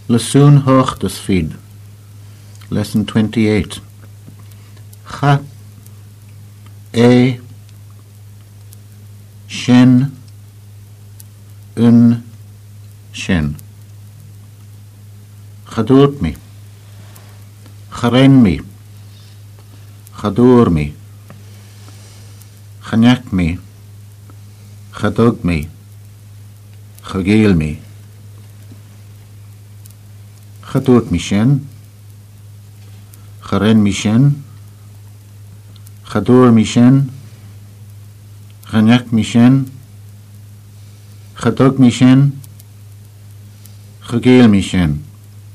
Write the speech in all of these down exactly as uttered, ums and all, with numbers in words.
Lesun hoch des feed. Lesson twenty-eight. Cha, e, shen, un, shen. Chadurt mi. Charen mi. Chadur mi. Chanyak mi. Chadug mi. Chagil mi. Chadurt mi shen. Charen mi shen. Chadur mi shen. Chanyak mi shen. Chadug mi shen. Chagil mi shen.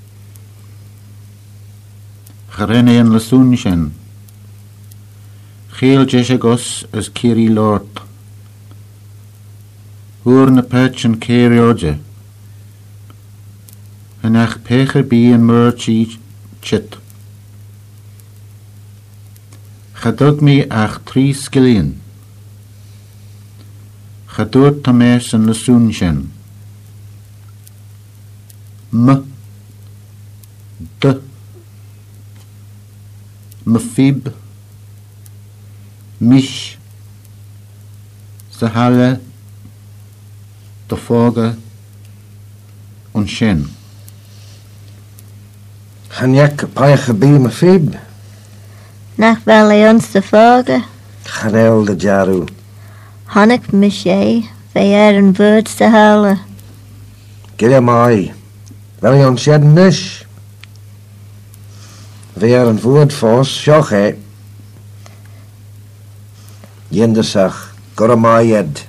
Charene en lesun shen. Chiel jeshagos as kiri lort. Hoor na perch en kerioje. En ach pecher bi en murchi chit. Chadug mi ach tri skillion. Chadur tames en lesun shen. M. D. Mefib, Mish, Zahale, Tofoga, und Shen. Chanyak paiche bi Mefib. Nach Valions Tofoga. Chanel de Jaru. Hannik Mishay, Veer en Woord Zahale. Gilemai. Valion Shednish. Weer een woord voor sjoch, hè. Jendesach, Goramayed.